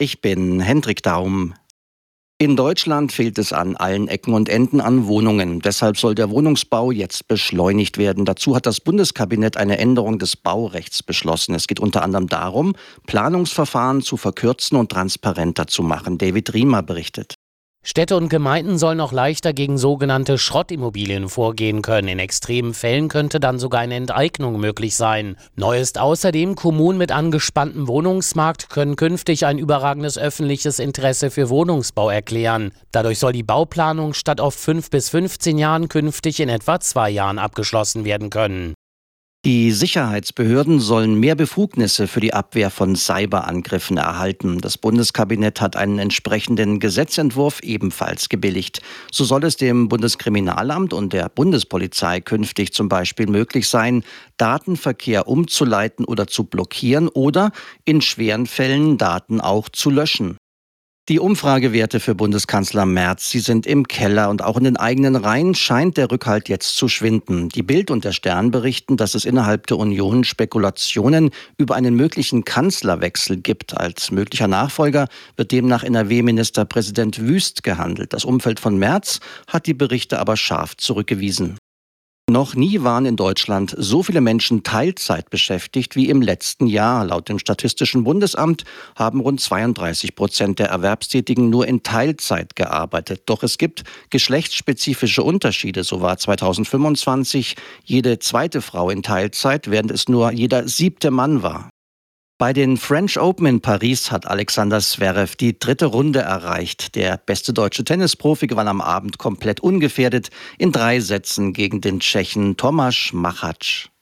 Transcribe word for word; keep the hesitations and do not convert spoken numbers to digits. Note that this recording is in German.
Ich bin Hendrik Daum. In Deutschland fehlt es an allen Ecken und Enden an Wohnungen. Deshalb soll der Wohnungsbau jetzt beschleunigt werden. Dazu hat das Bundeskabinett eine Änderung des Baurechts beschlossen. Es geht unter anderem darum, Planungsverfahren zu verkürzen und transparenter zu machen. David Riemer berichtet. Städte und Gemeinden sollen noch leichter gegen sogenannte Schrottimmobilien vorgehen können. In extremen Fällen könnte dann sogar eine Enteignung möglich sein. Neu ist außerdem, Kommunen mit angespanntem Wohnungsmarkt können künftig ein überragendes öffentliches Interesse für Wohnungsbau erklären. Dadurch soll die Bauplanung statt auf fünf bis fünfzehn Jahren künftig in etwa zwei Jahren abgeschlossen werden können. Die Sicherheitsbehörden sollen mehr Befugnisse für die Abwehr von Cyberangriffen erhalten. Das Bundeskabinett hat einen entsprechenden Gesetzentwurf ebenfalls gebilligt. So soll es dem Bundeskriminalamt und der Bundespolizei künftig zum Beispiel möglich sein, Datenverkehr umzuleiten oder zu blockieren oder in schweren Fällen Daten auch zu löschen. Die Umfragewerte für Bundeskanzler Merz, sie sind im Keller und auch in den eigenen Reihen scheint der Rückhalt jetzt zu schwinden. Die Bild und der Stern berichten, dass es innerhalb der Union Spekulationen über einen möglichen Kanzlerwechsel gibt. Als möglicher Nachfolger wird demnach N R W-Ministerpräsident Wüst gehandelt. Das Umfeld von Merz hat die Berichte aber scharf zurückgewiesen. Noch nie waren in Deutschland so viele Menschen Teilzeit beschäftigt wie im letzten Jahr. Laut dem Statistischen Bundesamt haben rund zweiunddreißig Prozent der Erwerbstätigen nur in Teilzeit gearbeitet. Doch es gibt geschlechtsspezifische Unterschiede. So war zweitausendfünfundzwanzig jede zweite Frau in Teilzeit, während es nur jeder siebte Mann war. Bei den French Open in Paris hat Alexander Zverev die dritte Runde erreicht. Der beste deutsche Tennisprofi gewann am Abend komplett ungefährdet in drei Sätzen gegen den Tschechen Tomáš Machač.